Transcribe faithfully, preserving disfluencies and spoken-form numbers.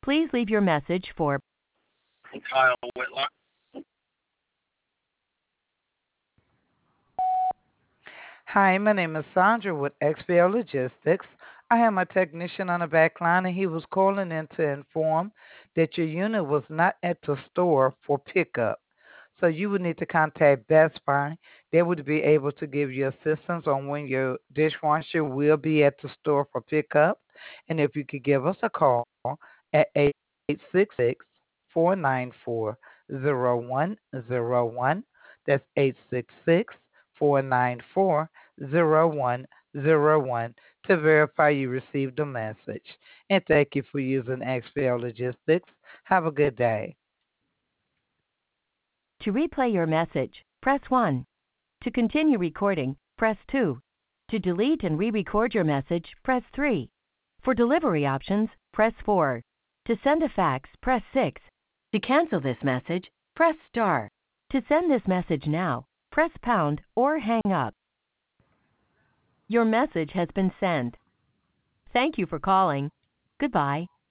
Please leave your message for Kyle Whitlock. Hi, my name is Sandra with X P L Logistics. I have my technician on the back line, and he was calling in to inform that your unit was not at the store for pickup. So you would need to contact Best Buy. They would be able to give you assistance on when your dishwasher will be at the store for pickup. And if you could give us a call at eight six six, four nine four, zero one zero one. That's eight six six, four nine four, zero one zero one to verify you received the message. And thank you for using X P L Logistics. Have a good day. to replay your message, press one. To continue recording, press two. To delete and re-record your message, press three. For delivery options, press four. To send a fax, press six. To cancel this message, press star. To send this message now, press pound or hang up. Your message has been sent. Thank you for calling. Goodbye.